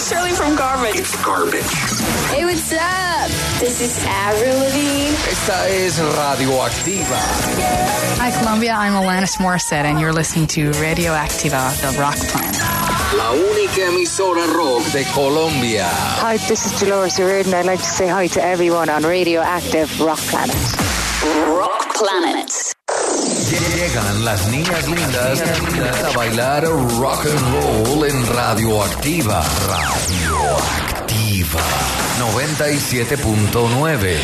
is Shirley from Garbage. It's garbage. Hey, what's up? This is Avril Lavigne. Esta es Radioactiva. Hi, Colombia. I'm Alanis Morissette, and you're listening to Radioactiva, the rock planet. La única emisora rock de Colombia. Hi, this is Dolores O'Riordan. I'd like to say hi to everyone on Radioactive Rock Planet. Rock Planet. Llegan las niñas lindas a bailar rock and roll en Radioactiva. Radioactiva 97.9.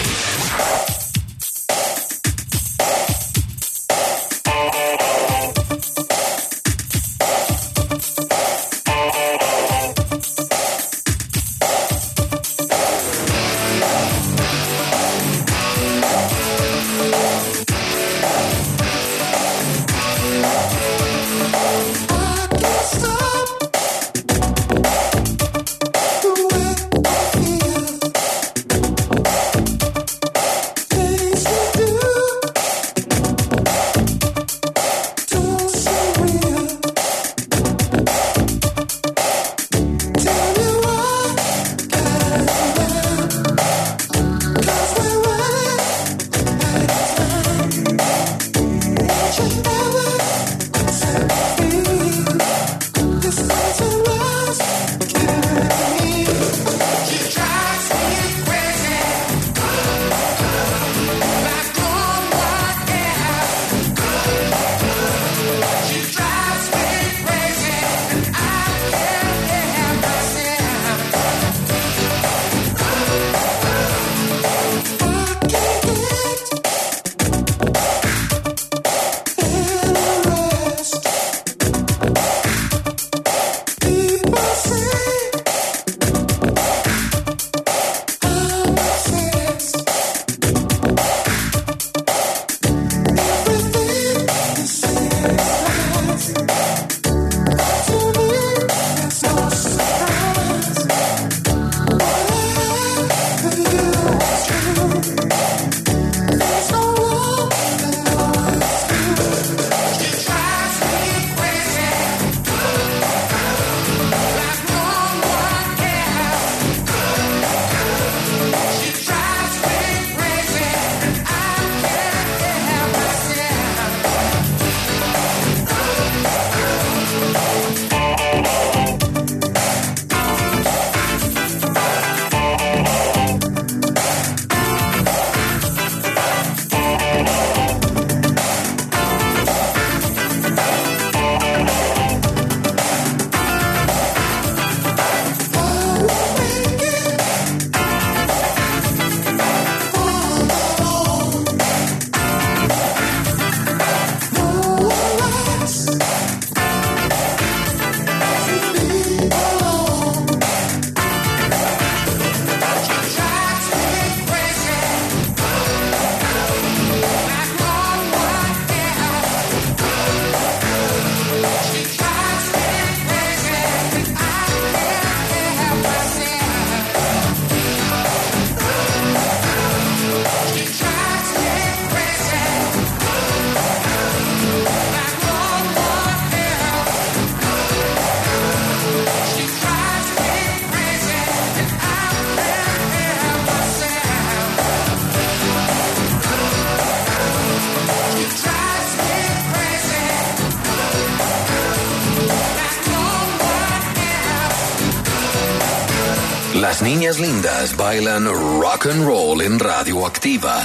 Las niñas lindas bailan rock and roll en Radioactiva.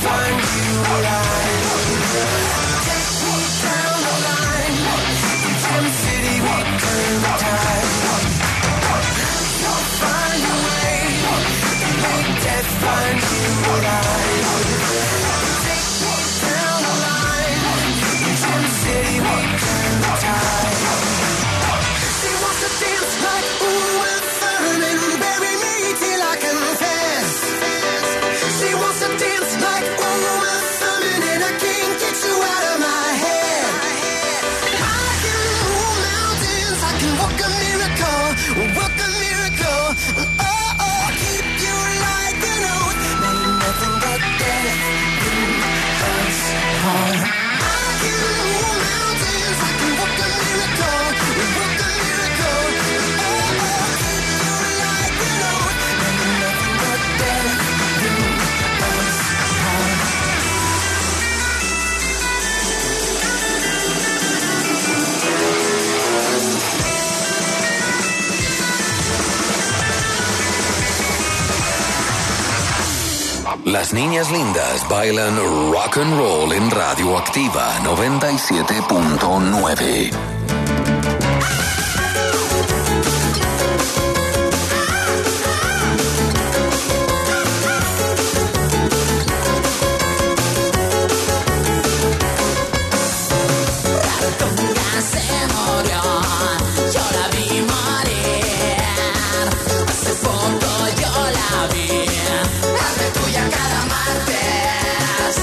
find you alive. Take me down the line. In Gem City we turn the tide. You'll find a way to make death find you alive. Take me down the line. In Gem City we turn the tide. She wants to dance like Uma Thurman, bury me till I confess. She wants to dance like Uma Thurman, and I can't get you out of my head. I can move mountains, I can walk a miracle, walk a miracle. Oh, oh, keep you like an oath. May nothing but death do us harm. I can move mountains, I can walk a miracle, walk a miracle. Oh, oh, keep you like an oath. May nothing but death do us harm. Las niñas lindas bailan rock and roll en Radioactiva 97.9. Se murió, yo la vi morir. Hace poco yo la vi. Hazme tuya cada martes.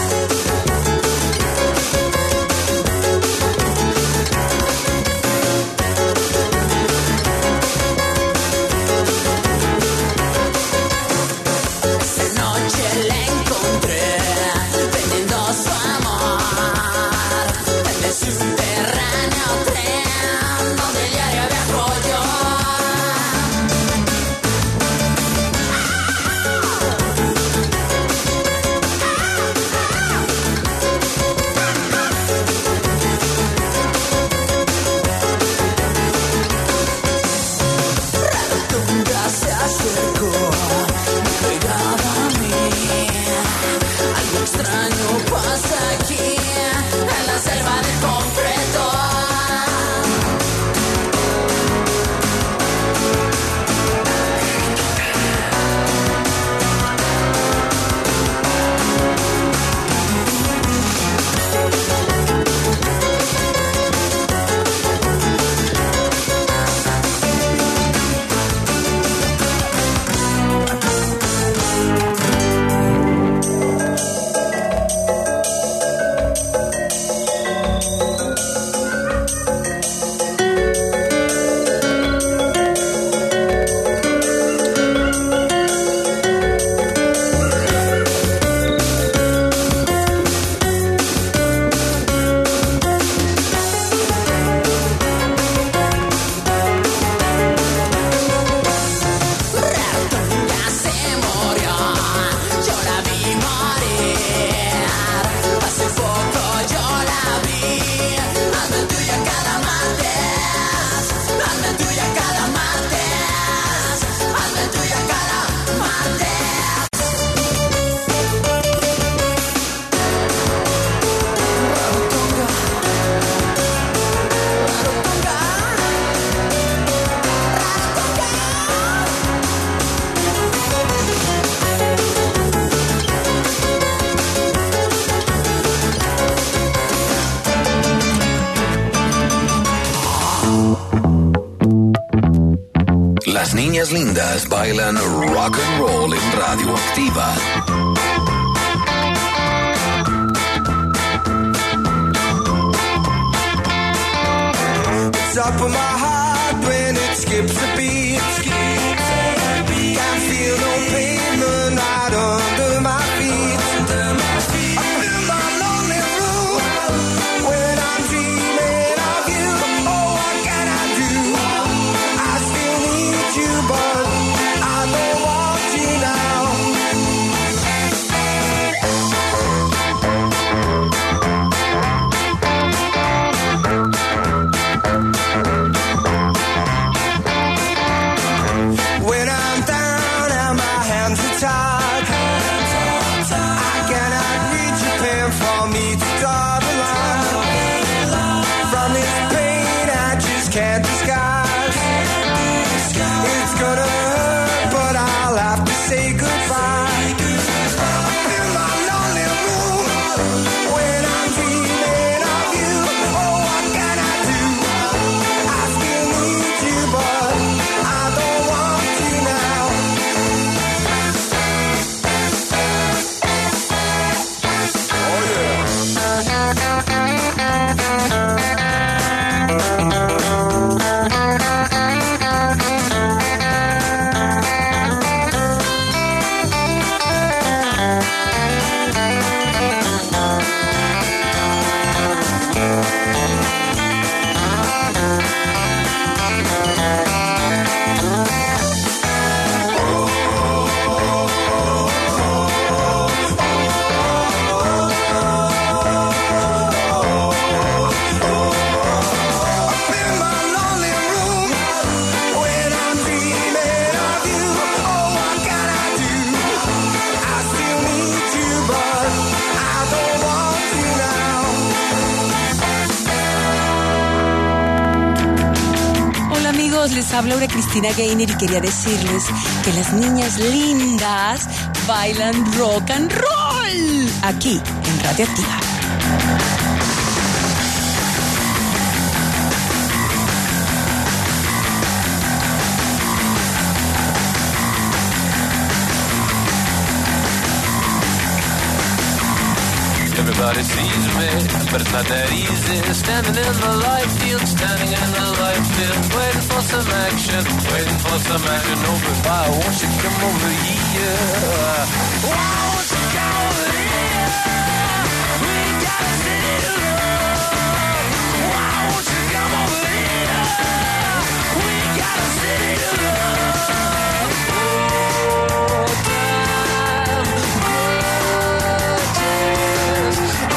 Esa noche la encontré vendiendo su amor en el subterráneo tren donde diario viajo yo. Rarotonga se acercó, muy pegada a mí. Algo extraño pasa aquí, en la selva de concreto. Rarotonga se murió, yo la vi morir. Hace poco yo la vi. Hazme tuya cada martes. Hazme tuya cada martes. Hazme tuya cada martes. Rarotonga, Rarotonga, Las niñas lindas bailan rock and roll en Radioactiva. Top of my heart when it skips a beat. Can't feel no pavement right under my feet. I'm in my lonely room when I'm dreaming of you. Oh, what can I do? I still need you, but I don't want you now. goodbye. In my lonely room, when I'm dreaming of you, oh, what can I do? I still need you, but I don't want you now. Oh yeah. In my lonely room, when I'm dreaming of you, oh, what can I do? I still need you, but I don't want you now. Hola amigos, les habla Aura Cristina Gainer y quería decirles que las niñas lindas bailan rock and roll aquí en Radio Activa. Everybody sees me, but it's not that easy. Standing in the light field, standing in the light field, waiting for some action, waiting for some action. Oh, but why won't you come over here? Why won't you come over here? We got a city to love. Why won't you come over here? We got a city to love. Oh, time, gorgeous.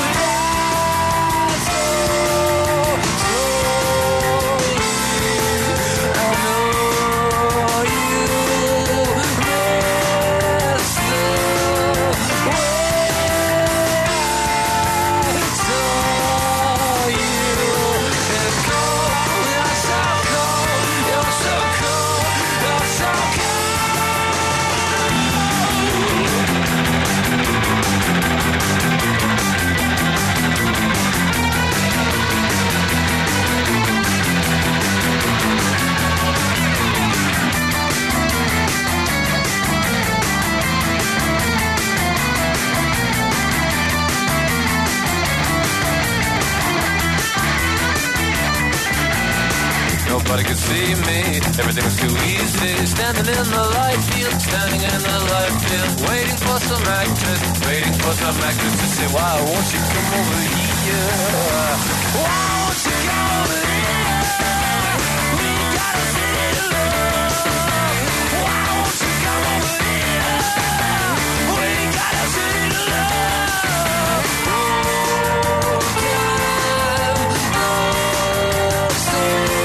Nobody could see me, everything was too easy. Standing in the light field, standing in the light field, waiting for some actress, waiting for some actress to say, why won't you come over here? Why won't you come over here? We got a city to love. Why won't you come over here? We got a city to love. Oh, time, oh, so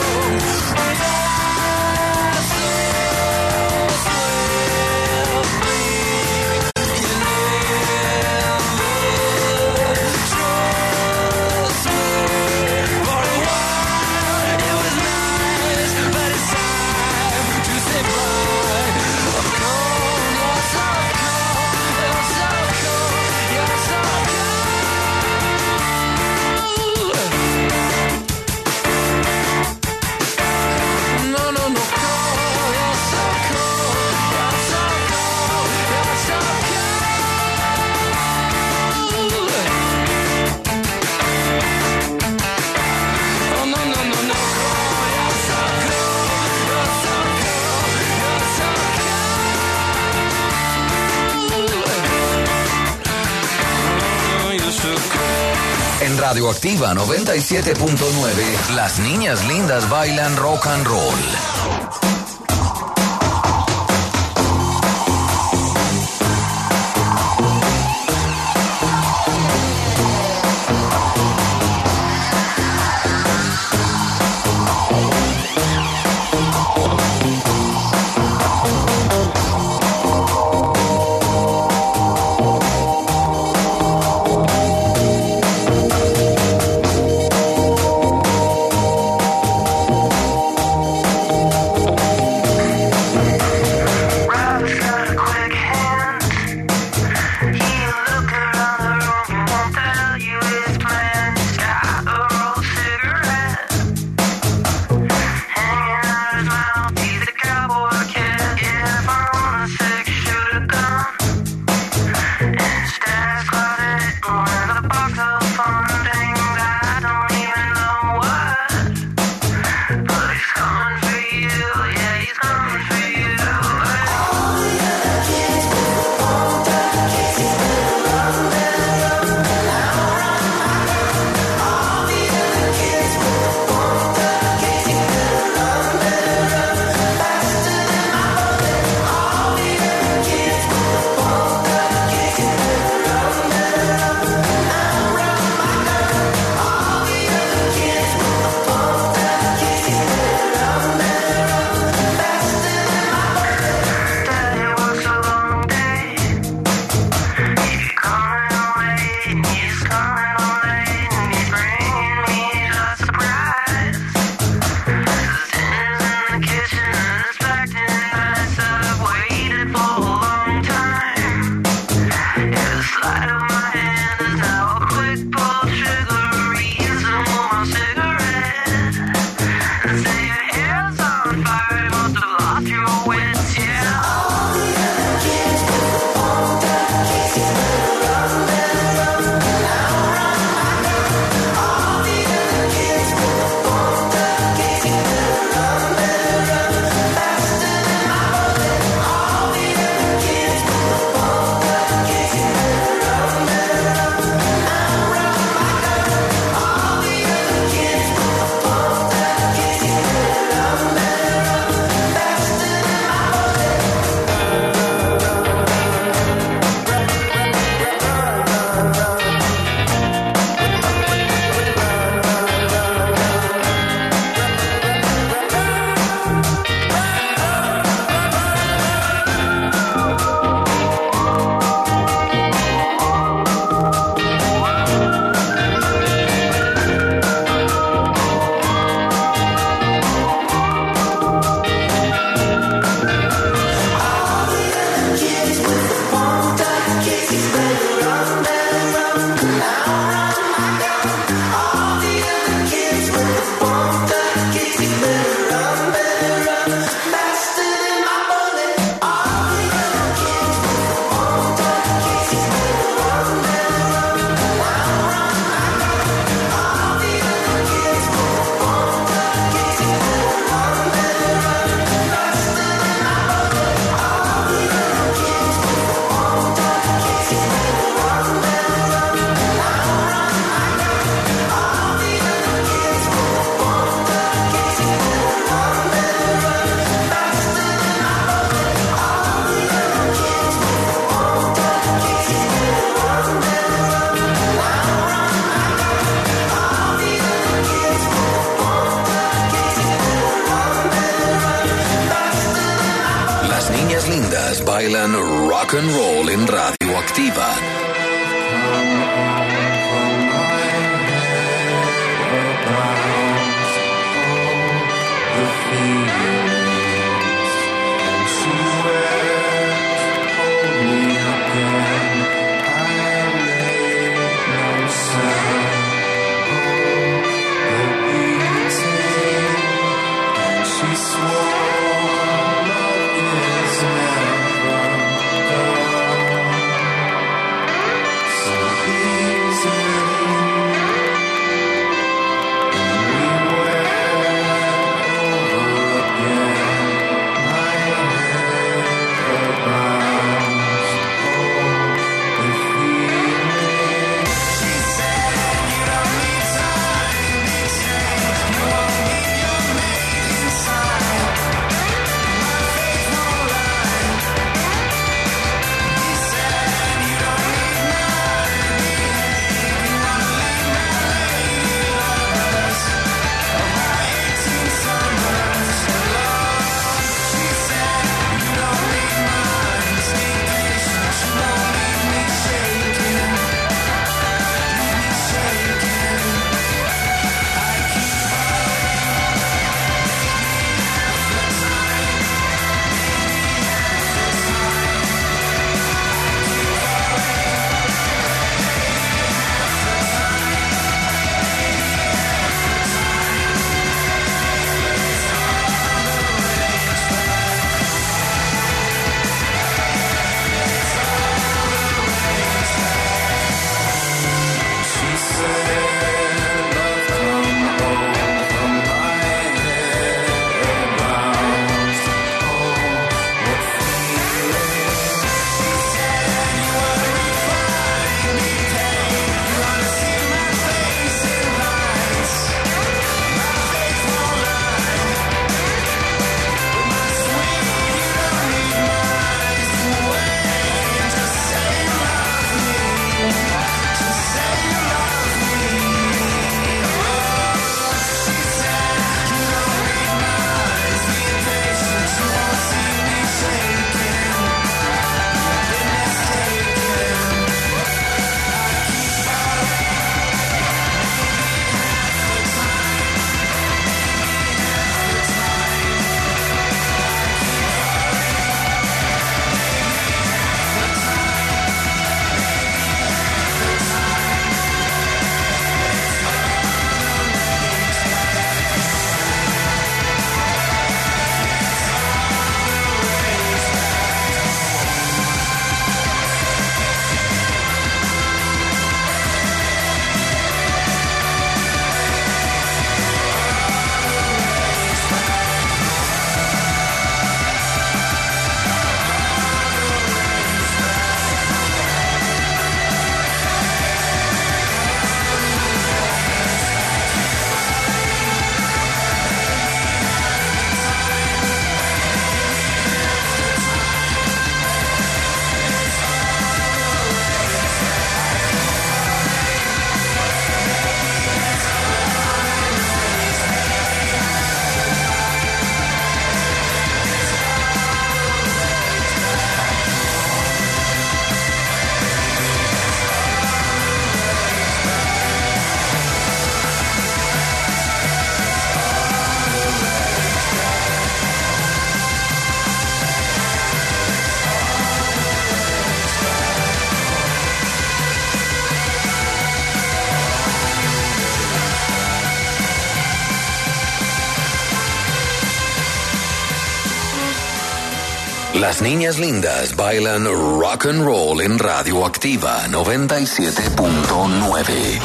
En Radioactiva 97.9, las niñas lindas bailan rock and roll. bailan rock and roll en Radioactiva. Las niñas lindas bailan rock and roll en Radioactiva 97.9.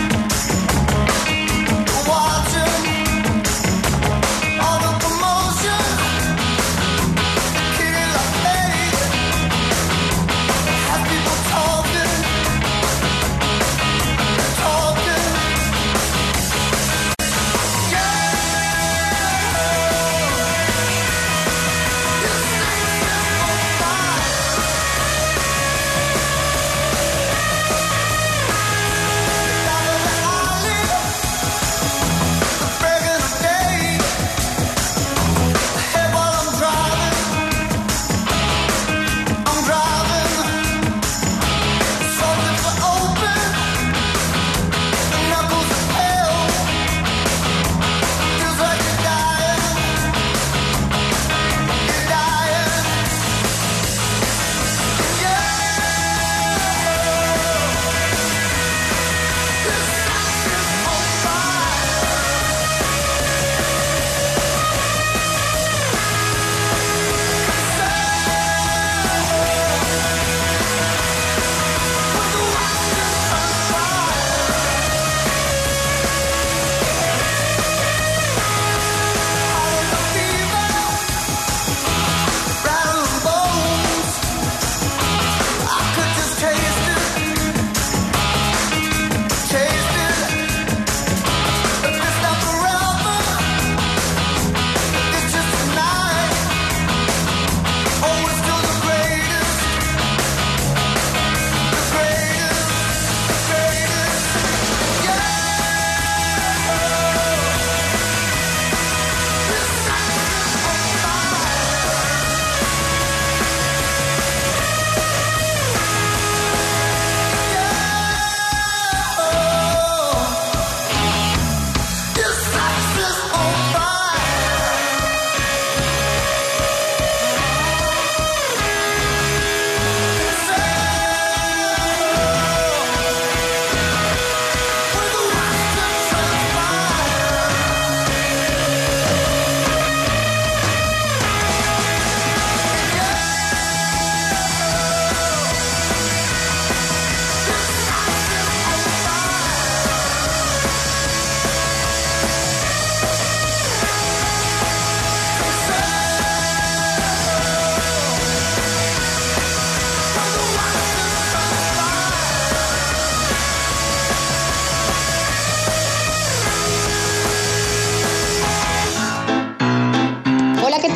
All the commotion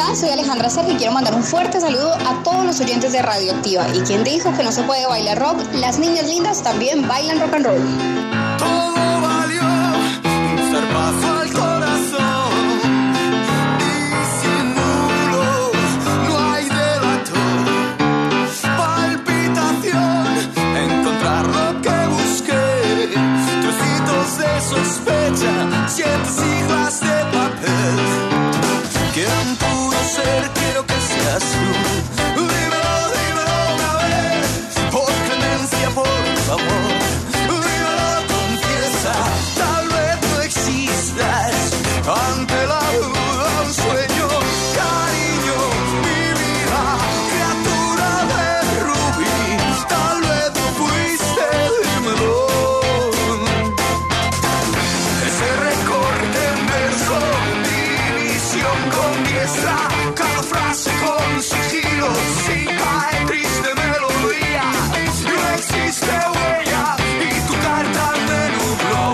Hola, soy Alejandra Sergio y quiero mandar un fuerte saludo a todos los oyentes de Radioactiva. ¿Y quién dijo que no se puede bailar rock? Las niñas lindas también bailan rock and roll. Todo valió un zarpazo al corazón. Y sin nulos no hay delator. Palpitación, encontrar lo que busqué. Trocitos de sospecha, 7 siglas de papel. ¿Quién pudo ser? Quiero que seas tú. Dímelo, dímelo una vez. Por clemencia, por favor. Dímelo, confiesa. Tal vez no existas. Ante la duda, un sueño. Cariño, mi vida. Criatura de rubí. Tal vez no fuiste, dímelo. Ese recorte en verso. Con diestra, cada frase con sigilo, sin caer triste melodía, no existe huella y tu carta me nubló.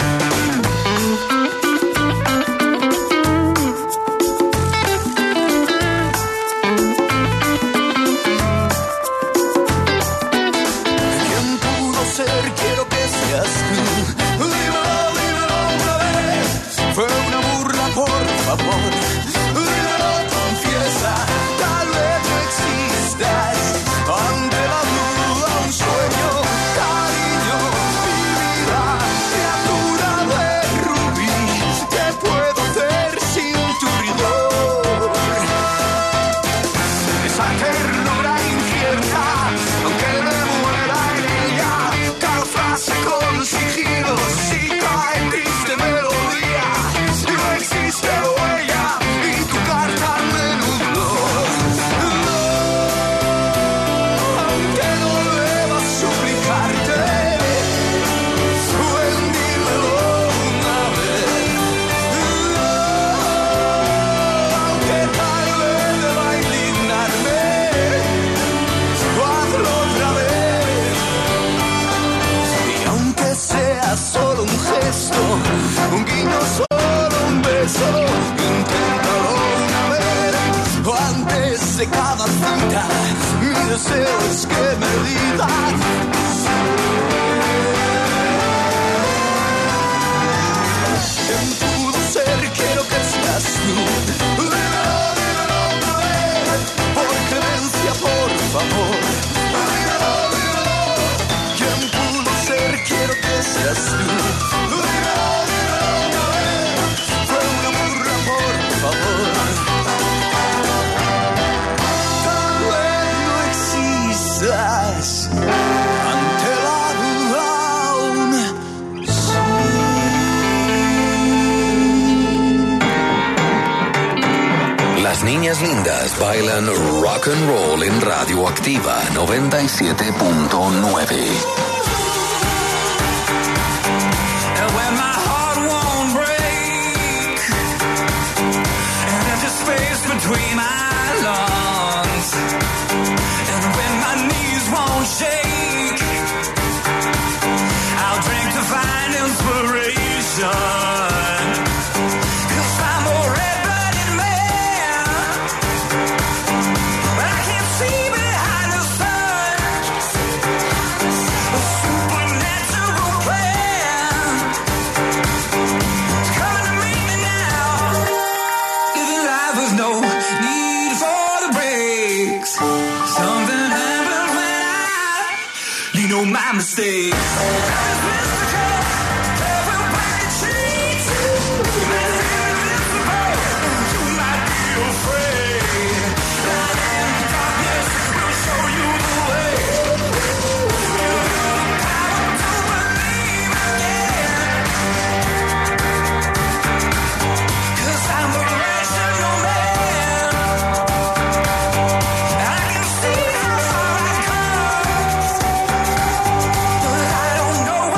¿Quién pudo ser? Quiero que seas tú. Dímelo, dímelo una vez. Fue una burla, por favor. Tal vez no existas. Ante la duda, un sueño. Cariño, mi vida. Criatura de rubí. ¿Qué puedo hacer sin tu rigor? Esa ternura incierta, aunque me muera en ella. Cada frase con sigilo, si cae triste melodía. No existe huella y tu carta me nubló. Aunque no deba suplicarte, dímelo una vez. Aunque tal vez deba indignarme, hazlo otra vez. Y aunque sea solo un gesto, un guiño, solo un beso, inténtalo una vez. Antes de cada cita, mi deseo es que me digas. ¿Quién pudo ser? Quiero que seas tú. Dímelo, dímelo una vez. Por clemencia, por favor. Dímelo, dímelo. ¿Quién pudo ser? Quiero que seas tú. Dímelo, dímelo una vez. Fue una burla, por favor. Tal vez no existas. Ante la duda, aún Las niñas lindas bailan rock and roll en Radioactiva 97.9. between my lungs, and when my knees won't shake, I'll drink to find inspiration, 'cause I'm a red-blooded man, but I can't see behind the sun, a supernatural plan is coming to meet me now, living life with no need for the brakes. Something happened when I lean on my mistakes. Everybody treats you as invisible. You might be afraid. Light and darkness will show you the way. Give you the power to believe again. 'Cause I'm a rational man. I can see how far I've come, but I don't know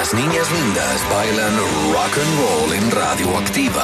Las niñas lindas bailan rock and roll en Radioactiva.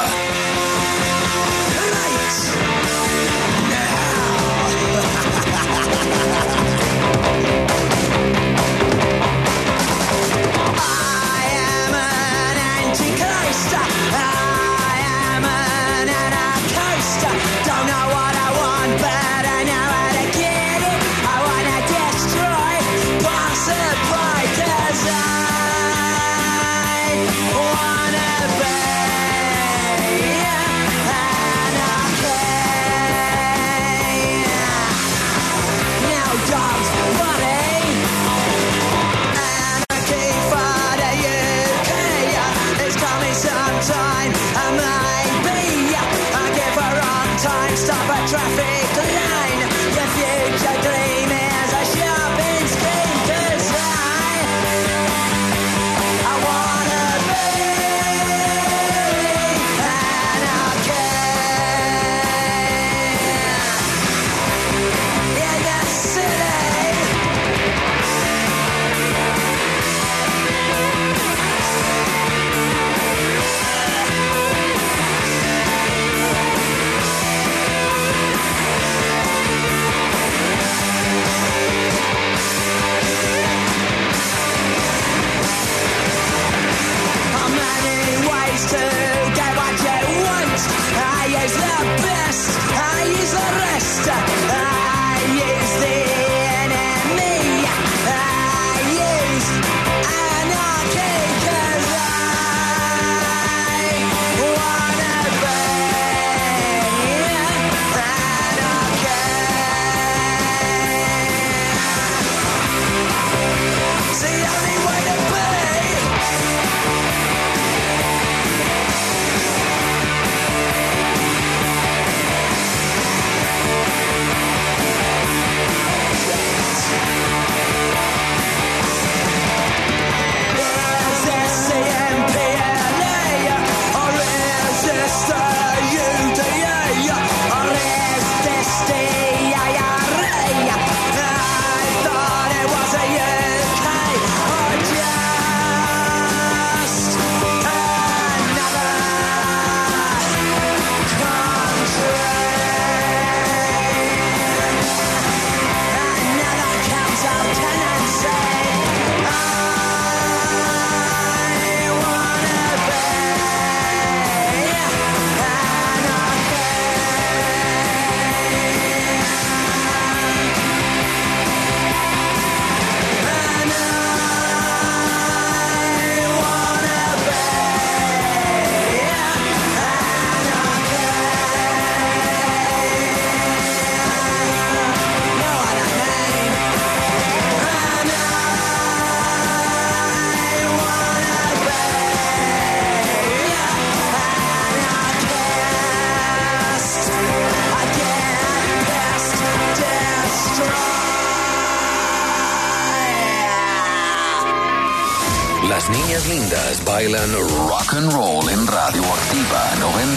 Las niñas lindas bailan rock and roll en Radioactiva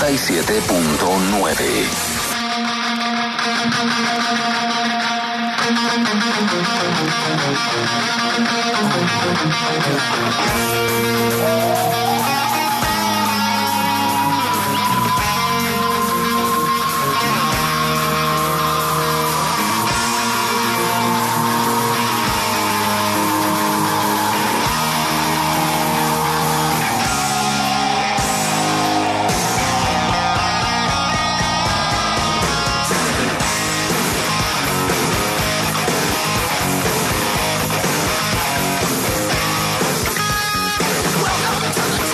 97.9. Welcome to the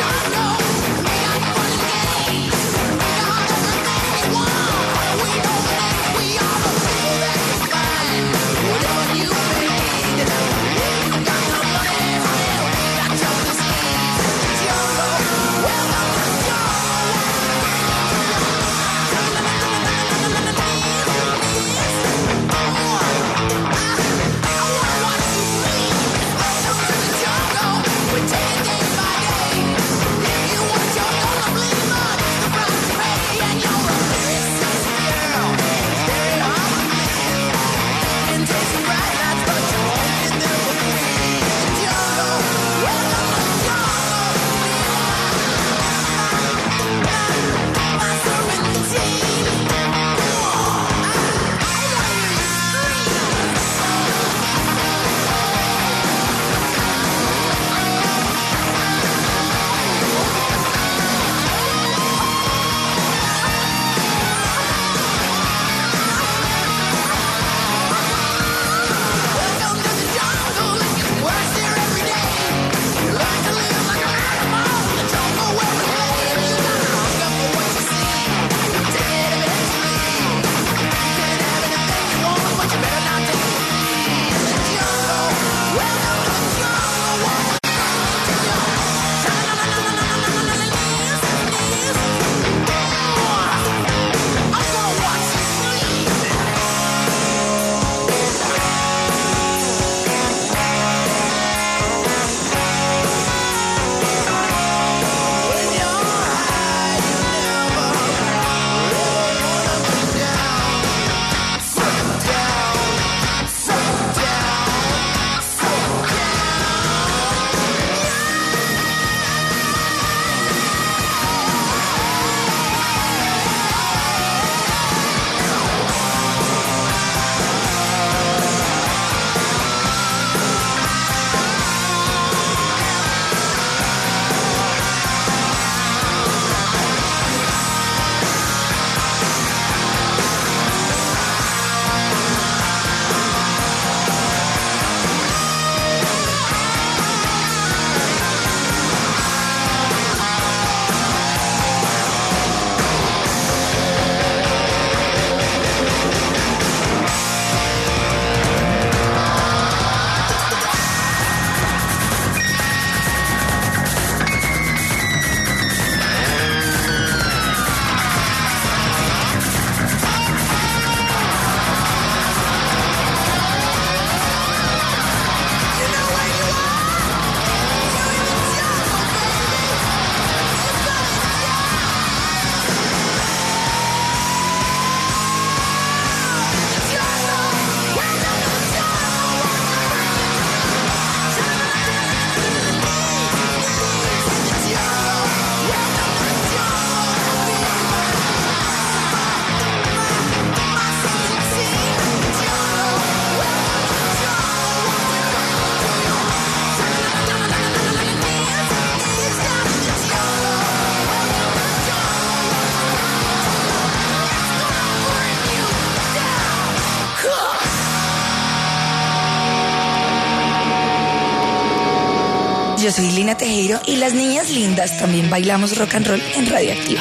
yo soy Lina Tejero y las niñas lindas también bailamos rock and roll en Radioactiva.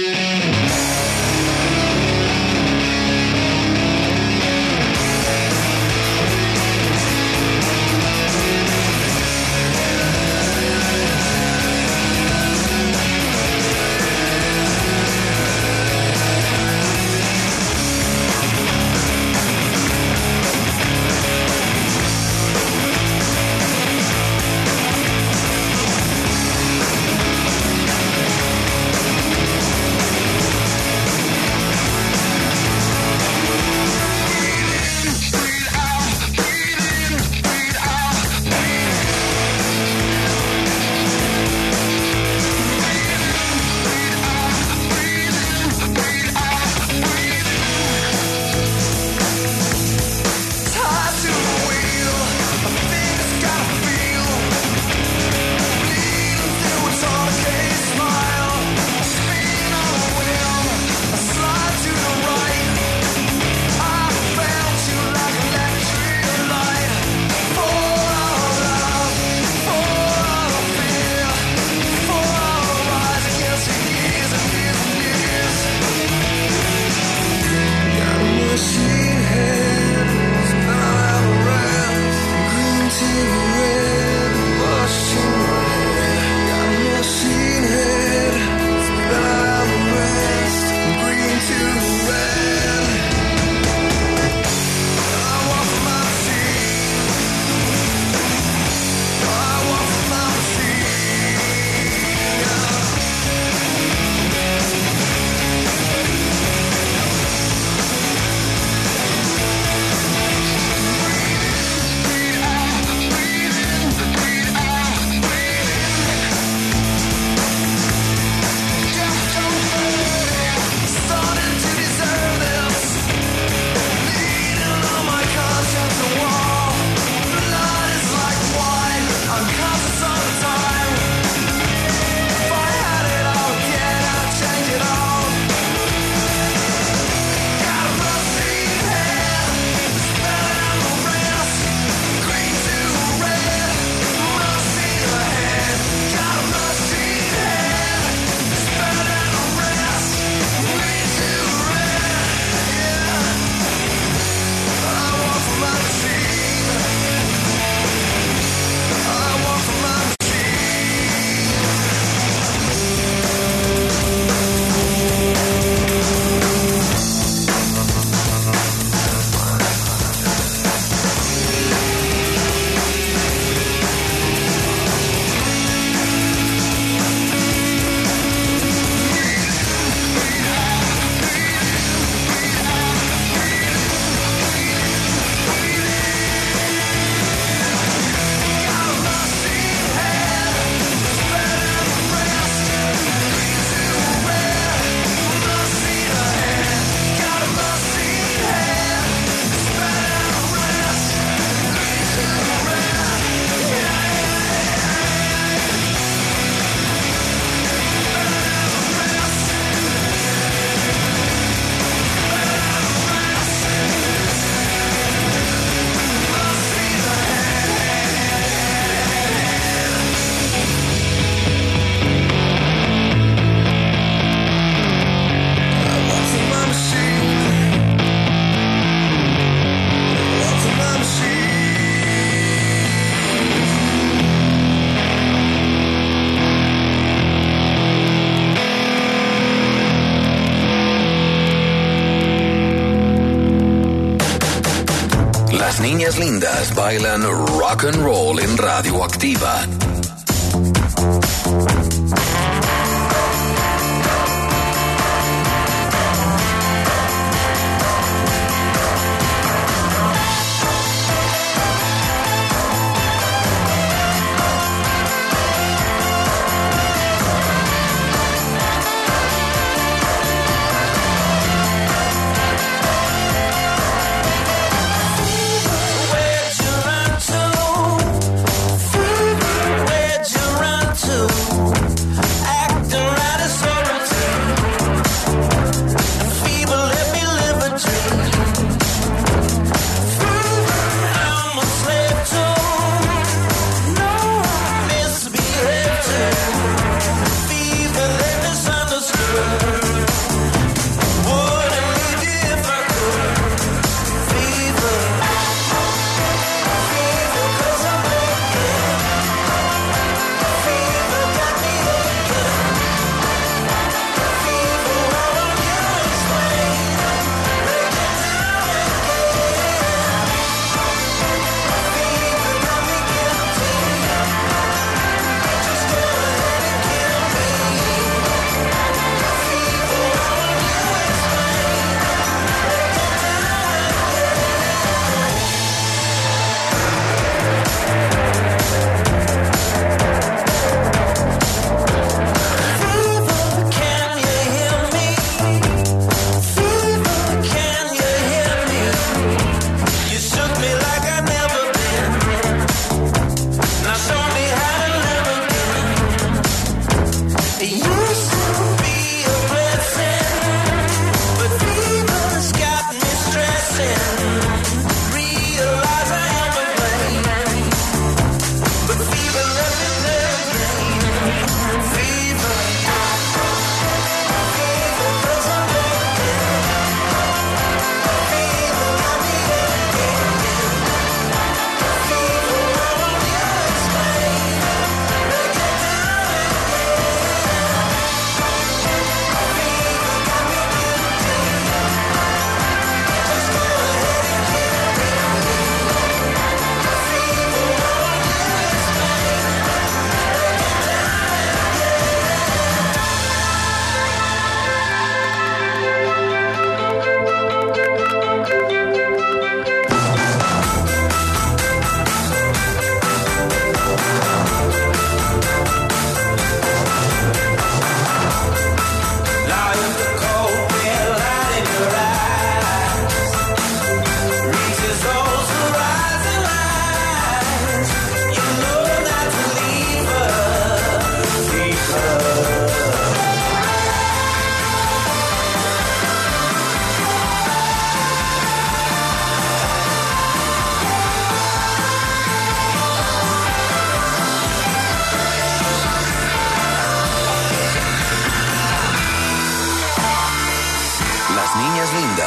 Las niñas lindas bailan rock and roll en Radioactiva. Where'd you run to?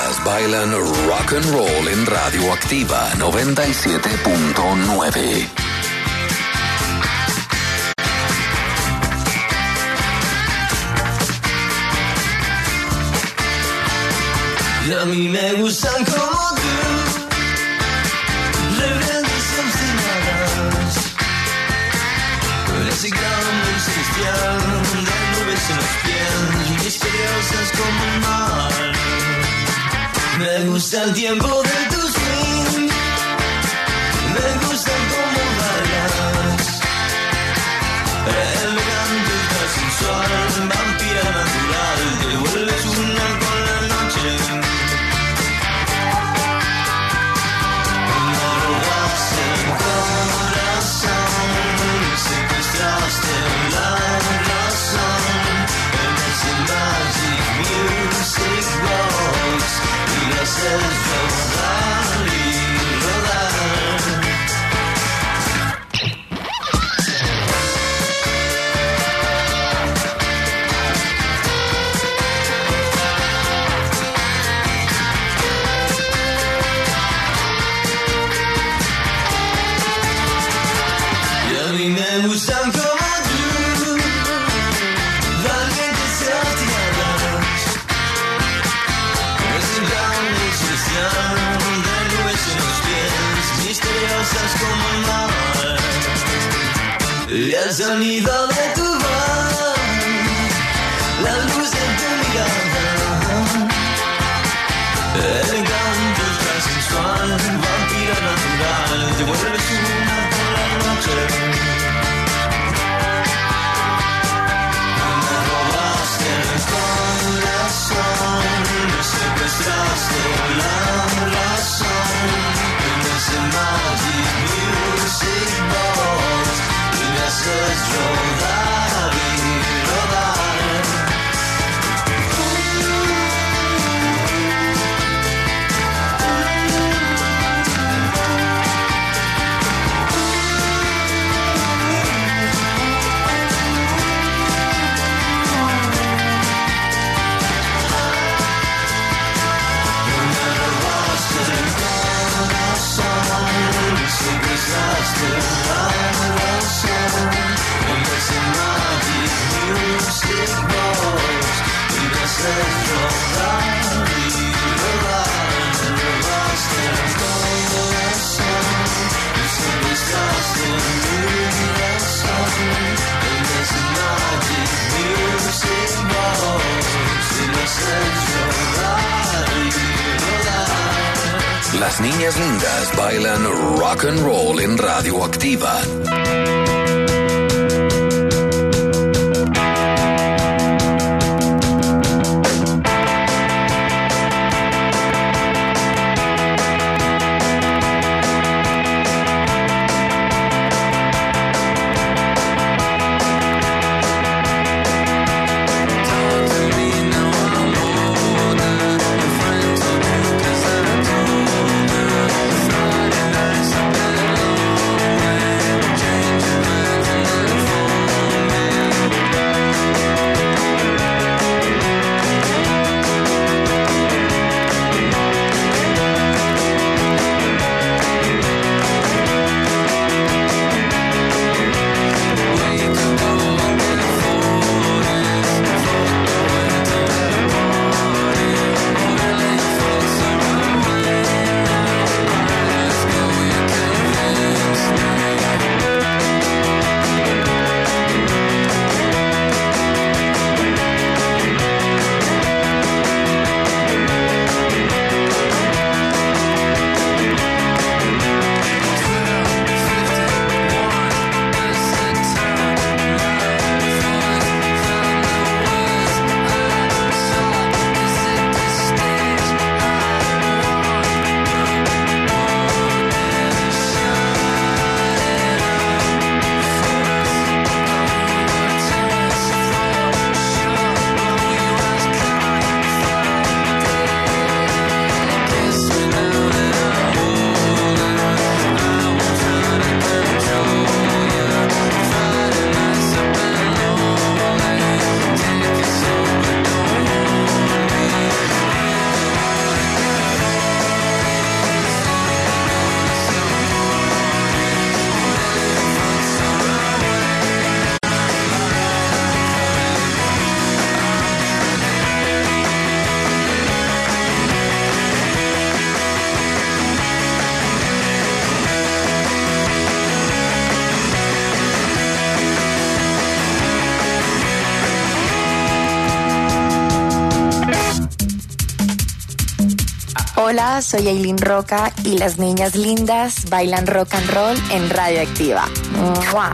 lindas bailan rock and roll en Radioactiva 97.9. Y a mí me gustan como tú, rebeldes y obstinadas, ese cambio celestial de nubes en los pies, misteriosas como el mar. Me gusta el tiempo de tu swing, me gusta cómo bailas, elegante y sensual, vampira natural, te vuelves una con la noche. Secuestraste la razón en ese Magic Music Box y lo haces rodar y rodar. Y a mí me gustan como tú, valientes y obstinadas, ese cambio celestial de nubes en los pies, misteriosas como el mar. Y el sonido de tu voz, la luz de tu mirada, elegante y sensual, vampira natural, te vuelves una por la noche. Me secuestraste la razón en ese Magic Music Box y me haces rodar y rodar. Secuestraste la razón en ese Magic Music Box y me haces rodar y rodar. Me robaste el corazón y secuestraste mi razón en ese Magic Music Box y me haces rodar y rodar. Las niñas lindas bailan rock and roll en Radioactiva. Change Hola, soy Aileen Roca y las niñas lindas bailan rock and roll en Radioactiva. ¡Mua!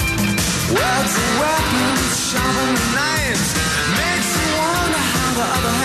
Words and weapons, sharper than knives, makes you wonder how the other